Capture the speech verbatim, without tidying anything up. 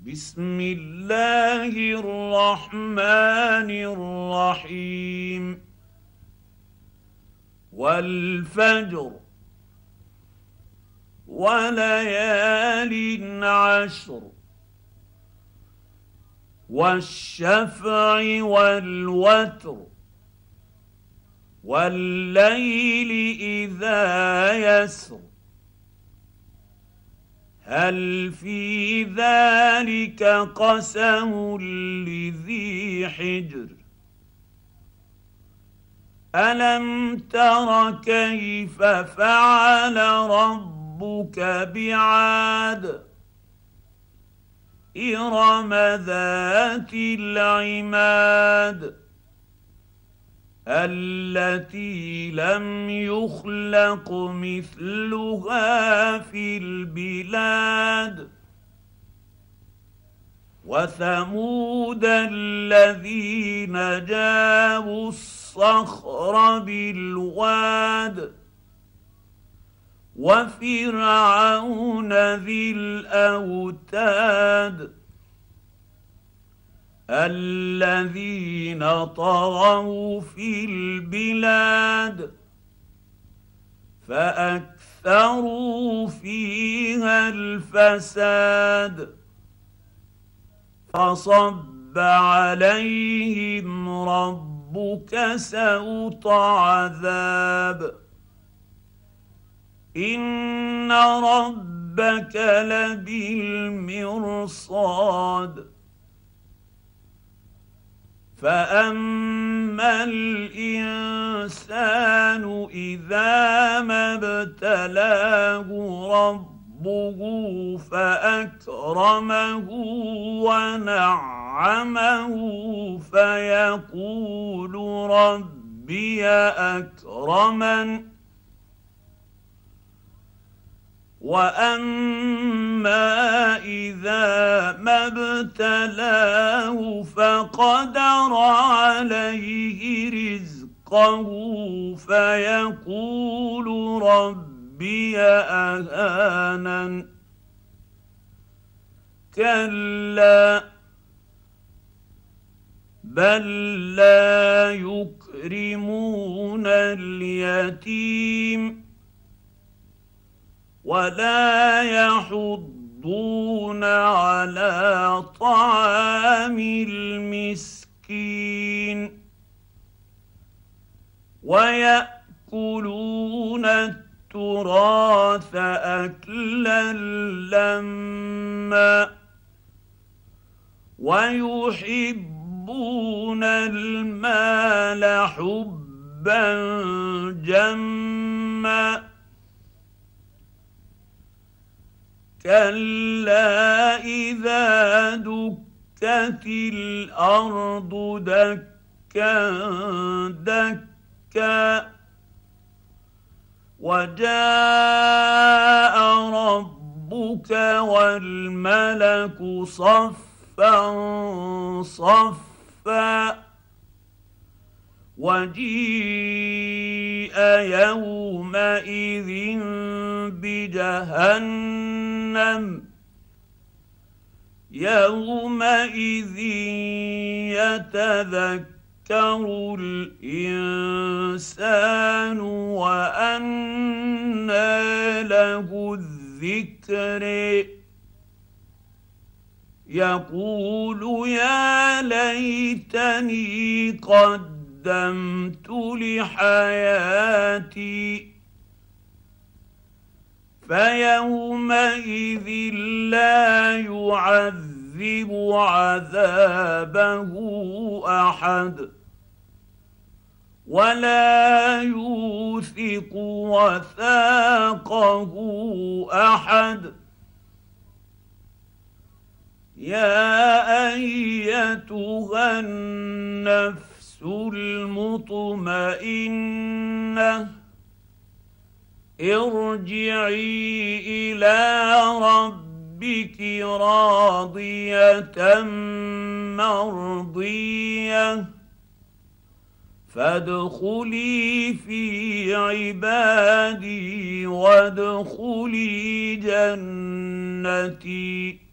بسم الله الرحمن الرحيم والفجر وليال عشر والشفع والوتر والليل إذا يسر هل في ذلك قسم لذي حجر ألم تر كيف فعل ربك بعاد إرم ذات العماد التي لم يخلق مثلها في البلاد وثمود الذين جابوا الصخر بالواد وفرعون ذي الاوتاد الذين طغوا في البلاد فأكثروا فيها الفساد فصب عليهم ربك سوط عذاب إن ربك لبالمرصاد فأما الإنسان إذا ما ابتلاه ربه فأكرمه ونعمه فيقول ربي أكرمن وأما إذا ما ابتلاه فقدر عليه رزقه فيقول ربي أهانن كلا بل لا يكرمون اليتيم ولا يحضون على طعام المسكين ويأكلون التراث أكلا لما ويحبون المال حبا جما كلا إذا دكت الأرض دكا دكا وجاء ربك والملك صفا صفا وجيء يومئذ بجهنم يومئذ يتذكر الإنسان وأنى له الذكر يقول يا ليتني قدمت لحياتي فيومئذ لا يعذب عذابه أحد ولا يوثق وثاقه أحد يا أيتها النفس المطمئنة ارجعي إلى ربك راضية مرضية فادخلي في عبادي وادخلي جنتي